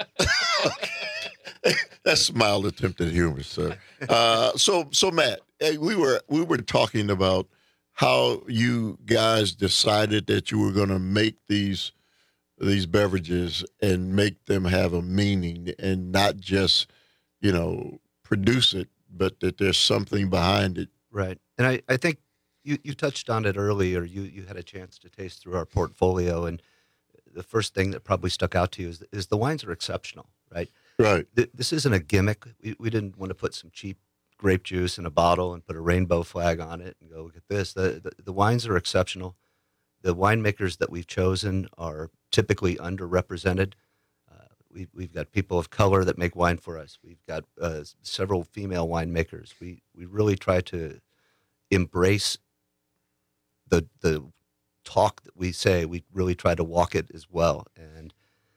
that's a mild attempt at humor, sir. Uh, so, so Matt, we were, we were talking about how you guys decided that you were going to make these these beverages and make them have a meaning and not just, you know, produce it, but that there's something behind it. Right. And I, I think you, you touched on it earlier. You you had a chance to taste through our portfolio, and the first thing that probably stuck out to you is, is the wines are exceptional, right? Right. Th- this isn't a gimmick. We, we didn't want to put some cheap grape juice in a bottle and put a rainbow flag on it and go, look at this. The, the, the wines are exceptional. The winemakers that we've chosen are typically underrepresented. Uh, we, we've got people of color that make wine for us. We've got uh, several female winemakers. We we really try to embrace the the talk that we say. We really try to walk it as well. And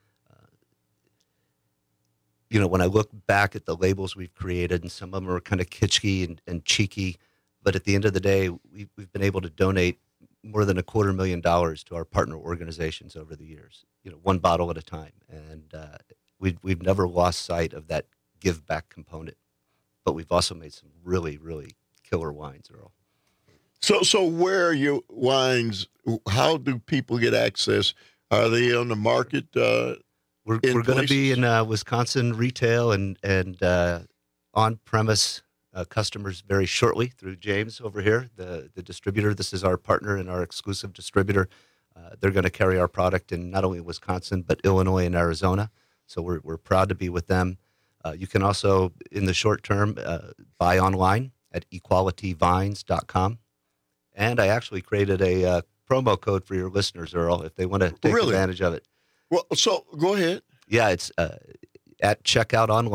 you know, when I look back at the labels we've created, and some of them are kind of kitschy and, and cheeky, but at the end of the day, we've, we've been able to donate more than a quarter million dollars to our partner organizations over the years, you know, one bottle at a time. And uh, we've, we've never lost sight of that give back component, but we've also made some really, really killer wines, Earl. So, so where are your wines? How do people get access? Are they on the market? Uh, We're, we're going to be in uh, Wisconsin retail and and uh, on premise uh, customers very shortly through James over here, the the distributor. This is our partner and our exclusive distributor. Uh, they're going to carry our product in not only Wisconsin but Illinois and Arizona. So we're we're proud to be with them. Uh, you can also, in the short term, uh, buy online at equality vines dot com. And I actually created a uh, promo code for your listeners, Earl, if they want to take Really? advantage of it. Well, so go ahead. Yeah, it's uh, at checkout online.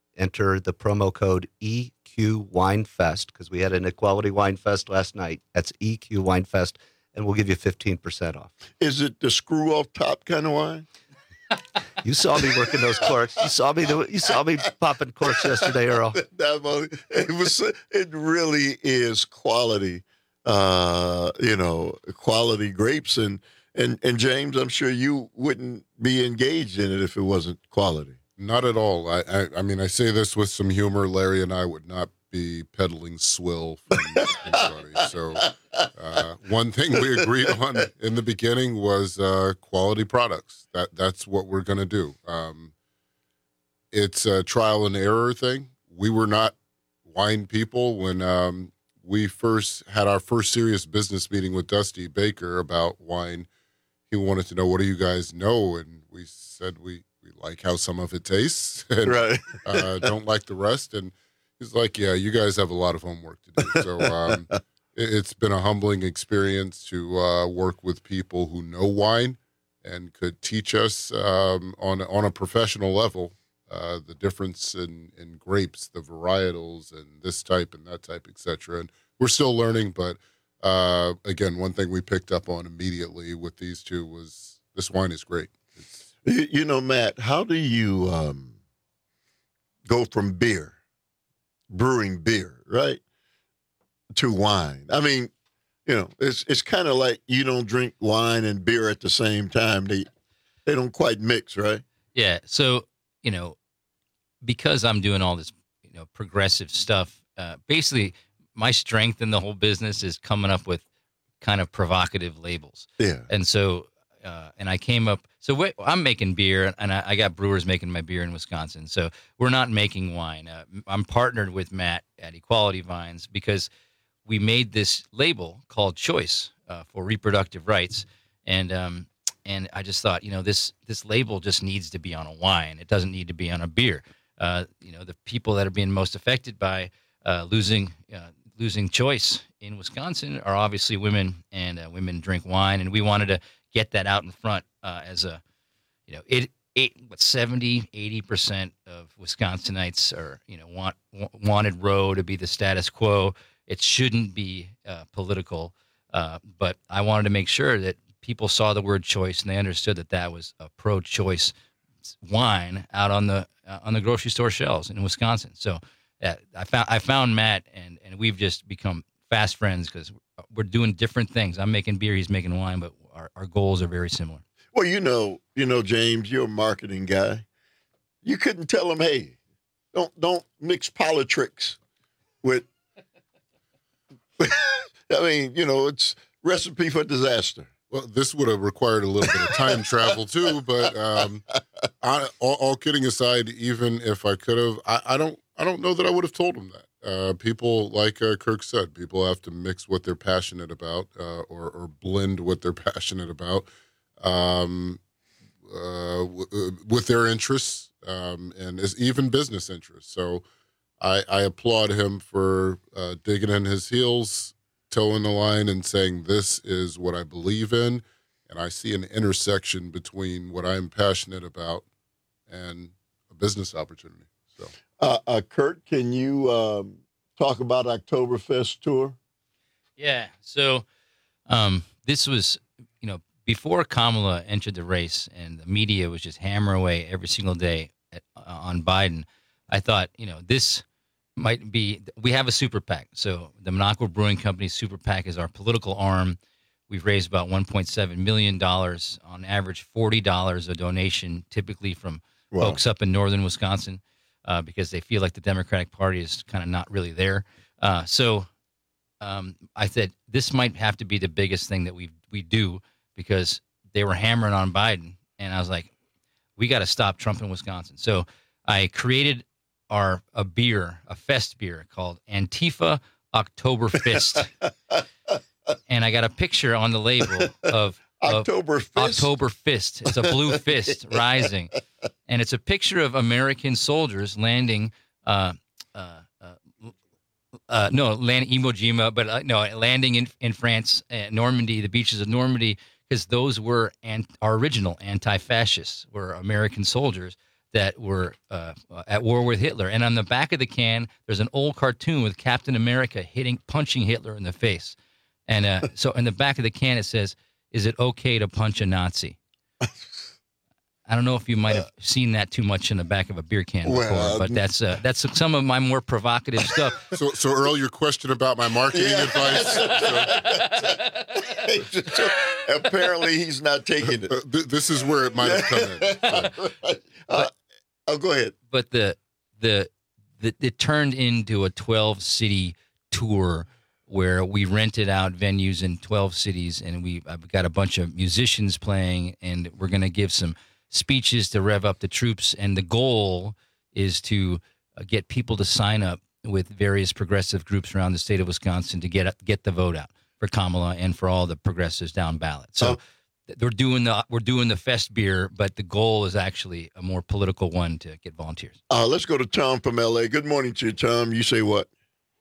enter the promo code E Q Wine Fest, because we had an Equality Wine Fest last night. That's E Q Wine Fest, and we'll give you fifteen percent off. Is it the screw off top kind of wine? You saw me working those corks. You saw me. Do, you saw me popping corks yesterday, Earl. It was. It really is quality. Uh, you know, quality grapes, and and and James, I'm sure you wouldn't be engaged in it if it wasn't quality. Not at all. I, I, I mean, I say this with some humor. Larry and I would not be peddling swill from anybody. So uh, one thing we agreed on in the beginning was uh, quality products. That That's what we're going to do. Um, it's a trial and error thing. We were not wine people when um, we first had our first serious business meeting with Dusty Baker about wine. He wanted to know, what do you guys know? And we said we, we like how some of it tastes and right. uh, don't like the rest. And he's like, yeah, you guys have a lot of homework to do. So um, it, it's been a humbling experience to uh, work with people who know wine and could teach us um, on, on a professional level uh, the difference in, in grapes, the varietals, and this type and that type, et cetera. And we're still learning, but uh, again, one thing we picked up on immediately with these two was this wine is great. It's, you, you know, Matt, how do you um, go from beer, brewing beer, right, to wine? I mean, you know, it's it's kind of like you don't drink wine and beer at the same time. They they don't quite mix, right? Yeah. So, you know, because I'm doing all this, you know, progressive stuff, uh, basically my strength in the whole business is coming up with kind of provocative labels. Yeah. And so, uh, and I came up, so wait, I'm making beer, and I, I got brewers making my beer in Wisconsin. So we're not making wine. Uh, I'm partnered with Matt at Equality Vines because we made this label called Choice uh, for reproductive rights. And, um, and I just thought, you know, this, this label just needs to be on a wine. It doesn't need to be on a beer. Uh, you know, the people that are being most affected by uh, losing, uh, losing choice in Wisconsin are obviously women, and uh, women drink wine. And we wanted to get that out in front uh, as a, you know, it, it, what, seventy, eighty percent of Wisconsinites are, you know, want, wanted Roe to be the status quo. It shouldn't be uh, political. Uh, but I wanted to make sure that people saw the word choice and they understood that that was a pro-choice wine out on the, uh, on the grocery store shelves in Wisconsin. So uh, I found, I found Matt, and, and we've just become fast friends because we're doing different things. I'm making beer, he's making wine, but our, our goals are very similar. Well, you know, you know, James, you're a marketing guy. You couldn't tell them, hey, don't don't mix politics with. I mean, you know, it's recipe for disaster. Well, this would have required a little bit of time travel too, but um, I, all, all kidding aside, even if I could have, I, I don't, I don't know that I would have told them that. Uh, people, like uh, Kirk said, people have to mix what they're passionate about, uh, or, or blend what they're passionate about, um, uh, w- with their interests, um, and is even business interests. So, I, I applaud him for uh, digging in his heels, toeing the line, and saying, this is what I believe in, and I see an intersection between what I'm passionate about and a business opportunity. So, uh, uh, Kurt, can you um, talk about Oktoberfest tour? Yeah. So um, this was, you know, before Kamala entered the race and the media was just hammering away every single day at, uh, on Biden, I thought, you know, this might be, we have a super PAC. So the Minocqua Brewing Company super PAC is our political arm. We've raised about one point seven million dollars, on average forty dollars a donation, typically from wow. folks up in northern Wisconsin, uh, because they feel like the Democratic Party is kind of not really there. Uh, so um, I said, this might have to be the biggest thing that we we do, because they were hammering on Biden. And I was like, we got to stop Trump in Wisconsin. So I created our a beer, a fest beer called Antifa Oktoberfest. And I got a picture on the label of, of Oktoberfest. Oktoberfest. It's a blue fist rising. And it's a picture of American soldiers landing, uh, uh, uh, uh, no, land Iwo Jima, but uh, no, landing in, in France, uh, Normandy, the beaches of Normandy, because those were an, our original anti-fascists, were American soldiers that were uh, at war with Hitler. And on the back of the can, there's an old cartoon with Captain America hitting, punching Hitler in the face. And uh, so in the back of the can, it says, "Is it okay to punch a Nazi?" I don't know if you might have seen that too much in the back of a beer can before, Well, but that's uh, that's some of my more provocative stuff. So, so Earl, your question about my marketing Yeah. advice. So, apparently, he's not taking it. Uh, th- this is where it might have come in. Uh, oh, go ahead. But the, the the it turned into a twelve city tour where we rented out venues in twelve cities, and we I've got a bunch of musicians playing, and we're going to give some speeches to rev up the troops. And the goal is to uh, get people to sign up with various progressive groups around the state of Wisconsin to get get the vote out for Kamala and for all the progressives down ballot. So. We're doing the we're doing the fest beer, but the goal is actually a more political one to get volunteers. Uh, let's go to Tom from L A. Good morning to you, Tom. You say what?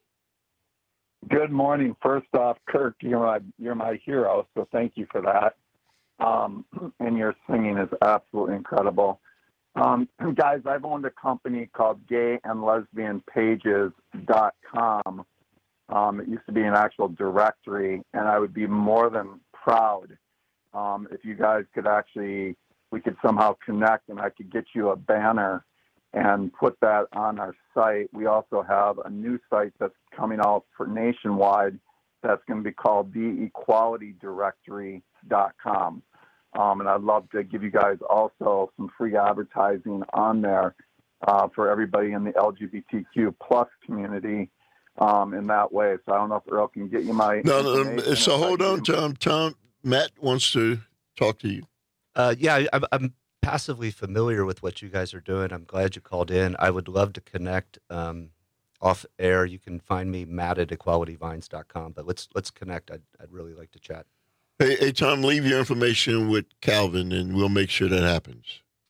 Good morning. First off, Kirk, you're my you're my hero, so thank you for that. Um, and your singing is absolutely incredible. Um, guys, I've owned a company called gay and lesbian pages dot com. Um, it used to be an actual directory, and I would be more than proud Um, if you guys could actually, we could somehow connect and I could get you a banner and put that on our site. We also have a new site that's coming out for nationwide that's going to be called the equality directory dot com. Um, and I'd love to give you guys also some free advertising on there uh, for everybody in the L G B T Q plus community um, in that way. So I don't know if Earl can get you my No, no. So hold on, Tom. Tom. Matt wants to talk to you. Uh, yeah, I'm, I'm passively familiar with what you guys are doing. I'm glad you called in. I would love to connect um, off air. You can find me, Matt, at equality vines dot com. But let's let's connect. I'd, I'd really like to chat. Hey, hey, Tom, leave your information with Calvin, and we'll make sure that happens.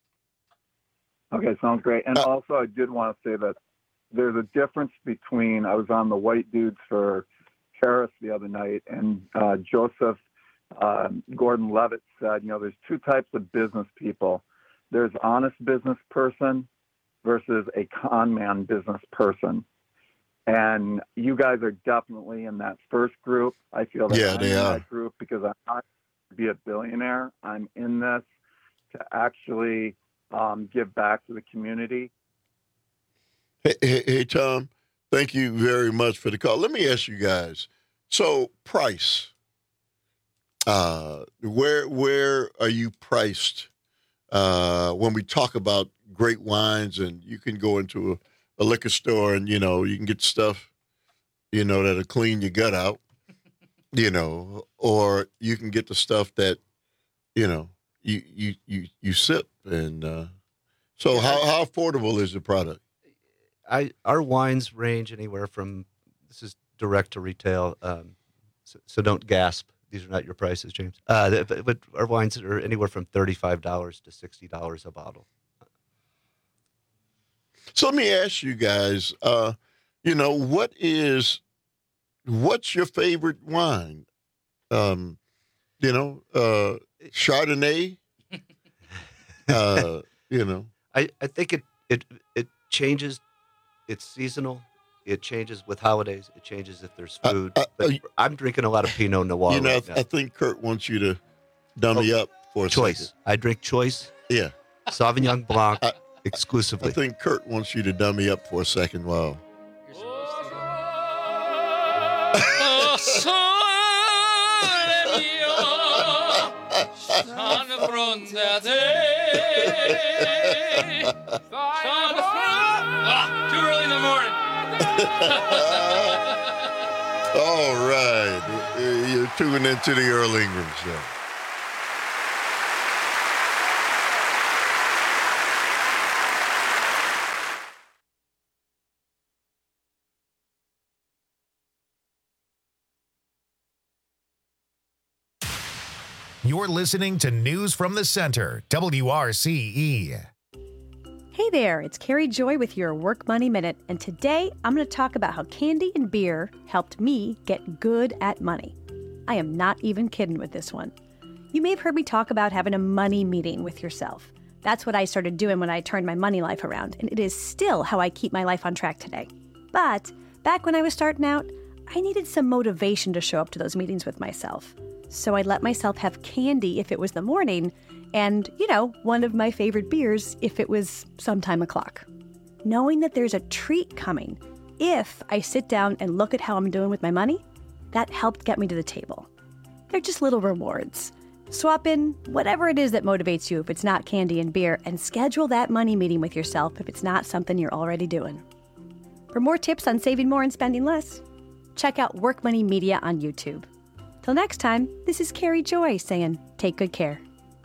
Okay, sounds great. And also, I did want to say that there's a difference between, I was on the White Dudes for Harris the other night, and uh, Joseph Uh, Gordon Levitt said, you know, there's two types of business people. There's honest business person versus a con man business person. And you guys are definitely in that first group. I feel that yeah, I'm they in are. that group because I'm not to be a billionaire. I'm in this to actually um, give back to the community. Hey, hey, hey, Tom, thank you very much for the call. Let me ask you guys. So, price. Uh, where where are you priced uh, when we talk about great wines? And you can go into a, a liquor store and, you know, you can get stuff, you know, that'll clean your gut out, you know, or you can get the stuff that, you know, you you you, you sip. And uh, so Yeah. how, how affordable is the product? I our wines range anywhere from, this is direct to retail, um, so, so don't gasp. These are not your prices, James. Uh, but, but our wines are anywhere from thirty-five dollars to sixty dollars a bottle. So let me ask you guys, uh, you know, what is, what's your favorite wine? Um, you know, uh, Chardonnay, uh, you know. I, I think it, it, it changes. It's seasonal. It changes with holidays. It changes if there's food. Uh, uh, but I'm drinking a lot of Pinot Noir. You know, right I, now. I think Kurt wants you to dummy Oh, up for a choice. second. I drink Choice. Yeah. Sauvignon Blanc I, exclusively. I think Kurt wants you to dummy up for a second. Wow. Oh, sole mio, sono pronte a te. Sono ah, too early in the morning. All right. You're tuning into the Earl Ingram Show. You're listening to News from the Center, W R C E. Hey there, it's Carrie Joy with your Work Money Minute, and today I'm going to talk about how candy and beer helped me get good at money. I am not even kidding with this one. You may have heard me talk about having a money meeting with yourself. That's what I started doing when I turned my money life around, and it is still how I keep my life on track today. But back when I was starting out, I needed some motivation to show up to those meetings with myself. So I'd let myself have candy if it was the morning, and, you know, one of my favorite beers if it was some time o'clock. Knowing that there's a treat coming if I sit down and look at how I'm doing with my money, that helped get me to the table. They're just little rewards. Swap in whatever it is that motivates you if it's not candy and beer, and schedule that money meeting with yourself if it's not something you're already doing. For more tips on saving more and spending less, check out Work Money Media on YouTube. Till next time, this is Carrie Joy saying, take good care.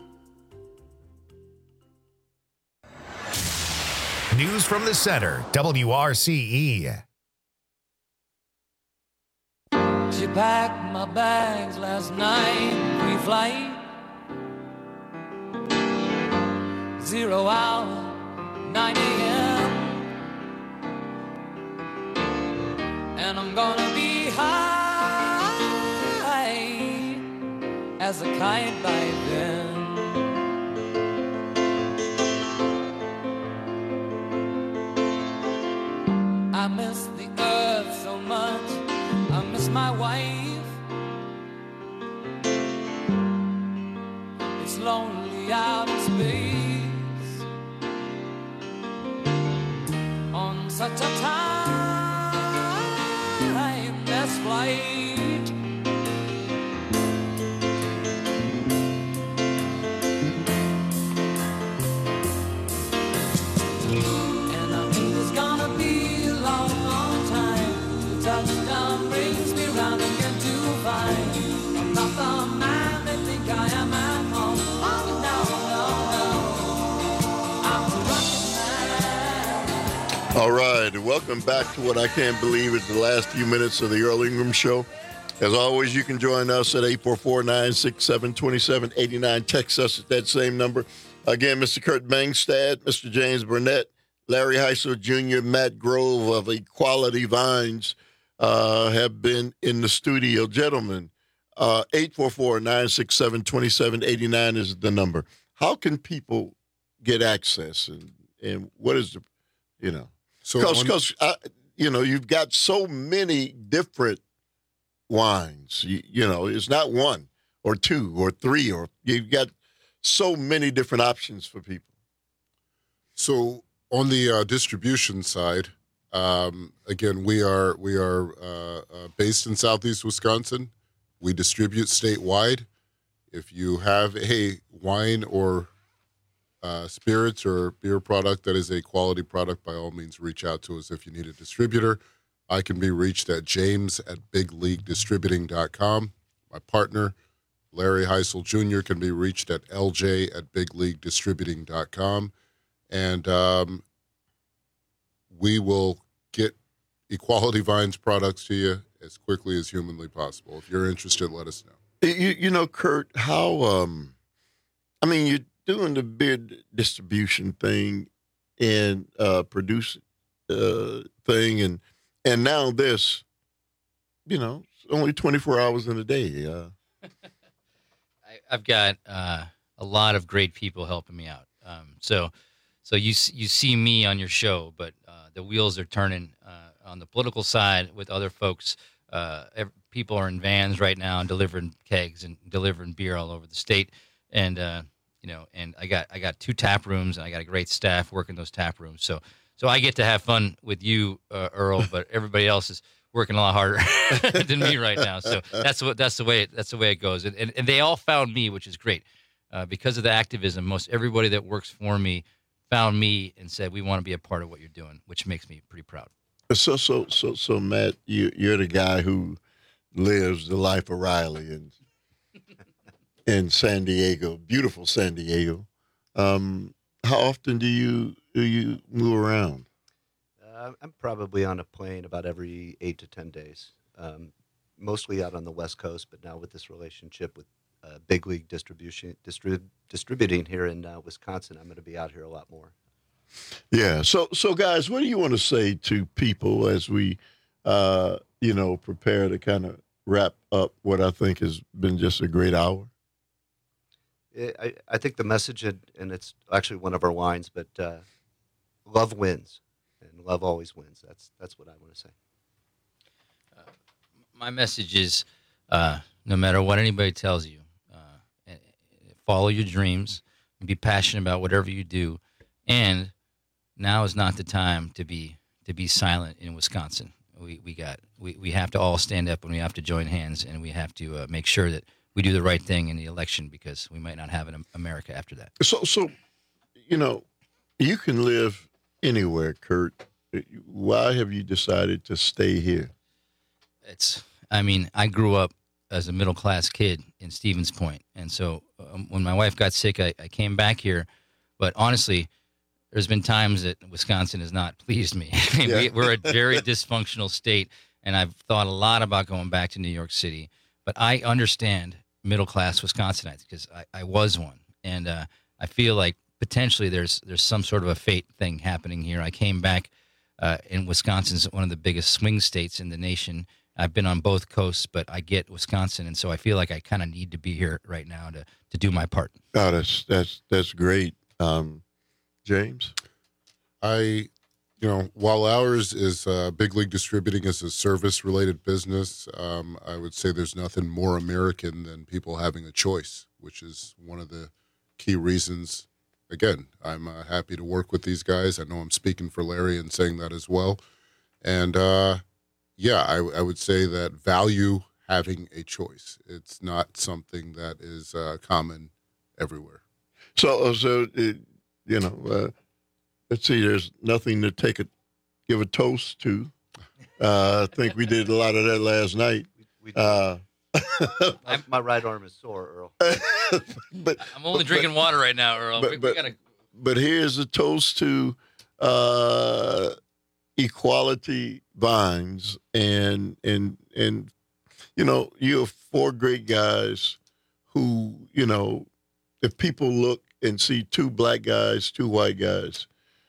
News from the Center, W R C E. She packed my bags last night, pre-flight. Zero hour, nine a.m. And I'm gonna be high as a kite by then. I miss the earth so much, I miss my wife. It's lonely out in space on such a timeless flight. And I think it's gonna be a long, long time till touchdown brings me round again to find I'm not the man they think I am at home. Oh, no, no, no. I'm the rocket man. All right, welcome back to what I can't believe is the last few minutes of the Earl Ingram Show. As always, you can join us at eight four four, nine six seven, two seven eight nine. Text us at that same number. Again, Mister Kurt Bangstad, Mister James Burnett, Larry Heisel Junior, Matt Grove of Equality Vines uh, have been in the studio. Gentlemen, uh, eight four four, nine six seven, two seven eight nine is the number. How can people get access, and, and what is the, you know, So because, on- you know, you've got so many different wines, you, you know, it's not one or two or three, or you've got so many different options for people. So on the uh, distribution side, um, again, we are we are uh, uh, based in Southeast Wisconsin. We distribute statewide. If you have a wine or uh, spirits or beer product that is a quality product, by all means, reach out to us if you need a distributor. I can be reached at james at big league distributing dot com. My partner, Larry Heisel Junior, can be reached at l j at big league distributing dot com. And um, we will get Equality Vines products to you as quickly as humanly possible. If you're interested, let us know. You, you know, Kurt, how, um, I mean, you're doing the beer distribution thing and uh, produce uh, thing, and and now this, you know, it's only twenty-four hours in a day. Uh, I, I've got uh, a lot of great people helping me out. Um, so, so you s- you see me on your show, but uh, the wheels are turning uh, on the political side with other folks. Uh, ev- people are in vans right now and delivering kegs and delivering beer all over the state, and uh, you know, and I got I got two tap rooms and I got a great staff working those tap rooms. So, so I get to have fun with you, uh, Earl, but everybody else is working a lot harder than me right now. So that's what that's the way that's the way it goes. And and, and they all found me, which is great. Uh, because of the activism, most everybody that works for me found me and said, we want to be a part of what you're doing, which makes me pretty proud. so, so, so, so, Matt, you, you're the guy who lives the life of Riley in in San Diego, beautiful San Diego. Um, how often do you do you move around? Uh, I'm probably on a plane about every eight to ten days, um, mostly out on the West Coast. But now with this relationship with uh, Big League Distribution distrib- distributing here in uh, Wisconsin, I'm going to be out here a lot more. Yeah. So, so guys, what do you want to say to people as we, uh, you know, prepare to kind of wrap up what I think has been just a great hour? I, I think the message, and, and it's actually one of our lines, but uh, love wins, and love always wins. That's that's what I want to say. Uh, my message is, uh, no matter what anybody tells you, uh, follow your dreams, and be passionate about whatever you do, and now is not the time to be to be silent in Wisconsin. We we got we, we have to all stand up, and we have to join hands, and we have to uh, make sure that we do the right thing in the election, because we might not have an America after that. So, so you know, you can live anywhere, Kurt. Why have you decided to stay here? It's, I mean, I grew up as a middle class kid in Stevens Point, and so um, when my wife got sick, I, I came back here. But honestly, there's been times that Wisconsin has not pleased me. Yeah. we, we're a very dysfunctional state, and I've thought a lot about going back to New York City. But I understand middle-class Wisconsinites, because I, I was one. And uh, I feel like potentially there's there's some sort of a fate thing happening here. I came back, uh, and Wisconsin's one of the biggest swing states in the nation. I've been on both coasts, but I get Wisconsin, and so I feel like I kind of need to be here right now to, to do my part. Oh, that's, that's, that's great. Um, James? I, you know, while ours is uh, Big League Distributing is a service-related business, um, I would say there's nothing more American than people having a choice, which is one of the key reasons. Again, I'm uh, happy to work with these guys. I know I'm speaking for Larry and saying that as well. And, uh, yeah, I, I would say that value having a choice. It's not something that is uh, common everywhere. So, so it, you know, uh, let's see, there's nothing to take a, give a toast to. Uh, I think we did a lot of that last night. We, we uh, my, my right arm is sore, Earl. but I'm only but, drinking water right now, Earl. But, we, but, we gotta... but here's a toast to uh, Equality Vines, and and and you know, you have four great guys who, you know, if people look and see two black guys, two white guys,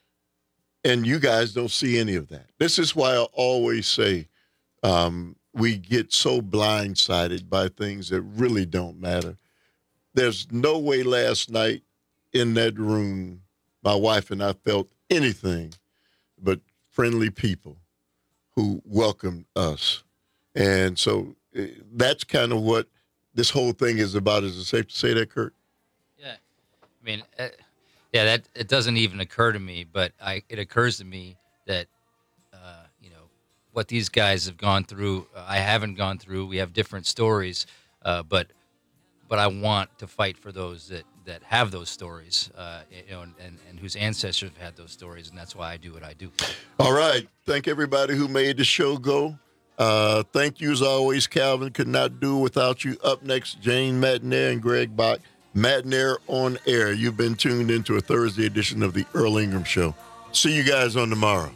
and you guys don't see any of that. This is why I always say um, we get so blindsided by things that really don't matter. There's no way last night in that room my wife and I felt anything but friendly people who welcomed us. And so uh, that's kind of what this whole thing is about. Is it safe to say that, Kurt? Yeah. I mean, uh, yeah, that it doesn't even occur to me, but I, it occurs to me that, uh, you know, what these guys have gone through, uh, I haven't gone through. We have different stories, uh, but but I want to fight for those that, that have those stories, uh, you know, and, and, and whose ancestors have had those stories, and that's why I do what I do. All right. Thank everybody who made the show go. Uh, thank you as always, Calvin. Could not do without you. Up next, Jane Matenaer and Greg Bach. Matenaer on Air. You've been tuned into a Thursday edition of the Earl Ingram Show. See you guys on tomorrow.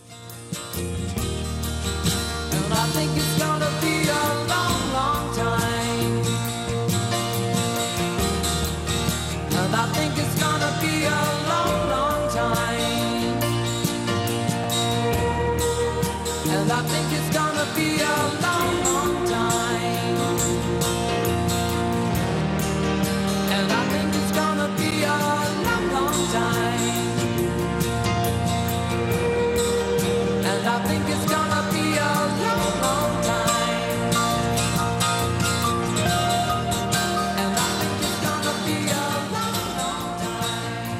And I think it's gonna be a long, long time. And I think it's gonna be a long, long time. And I think it's gonna be a long, long time. And I think it's gonna be a long, long time. And I think it's gonna be a long, long time. And I think it's gonna be a long, long time.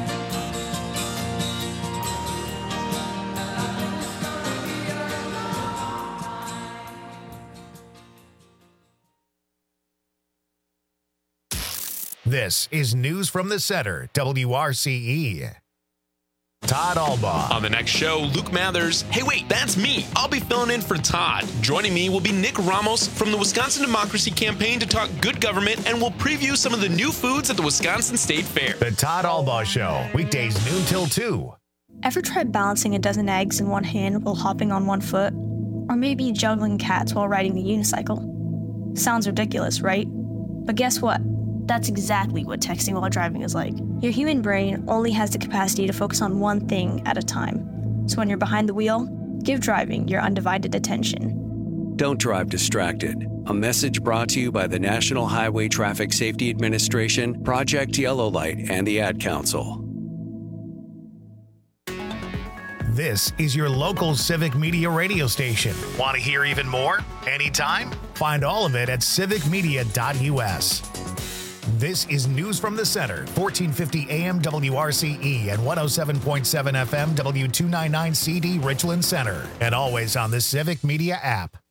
And I think it's gonna be a long, long time. This is News from the Center, W R C E. Todd Albaugh. On the next show, Luke Mathers. Hey, wait, that's me. I'll be filling in for Todd. Joining me will be Nick Ramos from the Wisconsin Democracy Campaign to talk good government, and we'll preview some of the new foods at the Wisconsin State Fair. The Todd Albaugh Show, weekdays noon till two. Ever tried balancing a dozen eggs in one hand while hopping on one foot? Or maybe juggling cats while riding a unicycle? Sounds ridiculous, right? But guess what? That's exactly what texting while driving is like. Your human brain only has the capacity to focus on one thing at a time. So when you're behind the wheel, give driving your undivided attention. Don't drive distracted. A message brought to you by the National Highway Traffic Safety Administration, Project Yellow Light, and the Ad Council. This is your local Civic Media radio station. Want to hear even more? Anytime? Find all of it at civic media dot u s. This is News from the Center, fourteen fifty A M W R C E and one oh seven point seven F M W two ninety-nine C D Richland Center, and always on the Civic Media app.